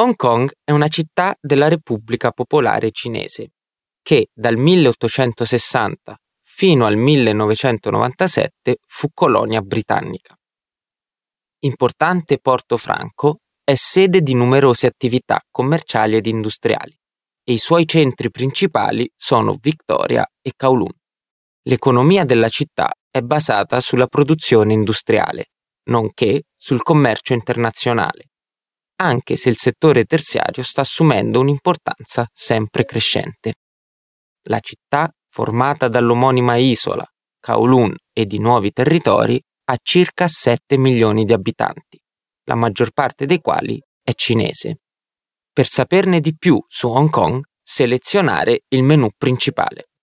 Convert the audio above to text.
Hong Kong è una città della Repubblica Popolare Cinese che dal 1860 fino al 1997 fu colonia britannica. Importante porto franco, è sede di numerose attività commerciali ed industriali e i suoi centri principali sono Victoria e Kowloon. L'economia della città è basata sulla produzione industriale, nonché sul commercio internazionale, anche se il settore terziario sta assumendo un'importanza sempre crescente. La città, formata dall'omonima isola, Kowloon e di nuovi territori, ha circa 7 milioni di abitanti, la maggior parte dei quali è cinese. Per saperne di più su Hong Kong, selezionare il menu principale.